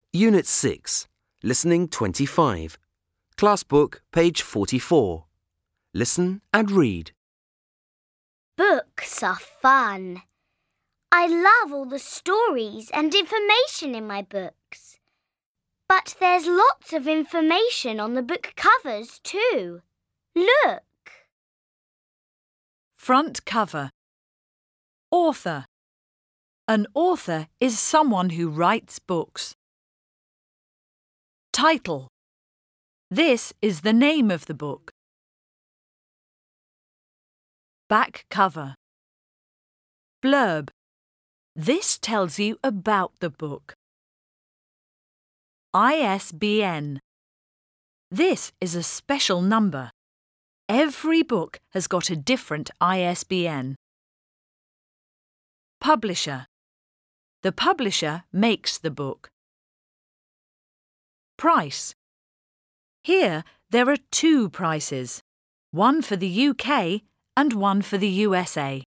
Unit 6, Listening 25. Class Book, page 44. Listen and read. Books are fun. I love all the stories and information in my books. But there's lots of information on the book covers too. Look! Front cover. Author. An author is someone who writes books. Title. This is the name of the book. Back cover. Blurb. This tells you about the book. ISBN. This is a special number. Every book has got a different ISBN. Publisher. The publisher makes the book. Price. Here there are two prices, one for the UK and one for the USA.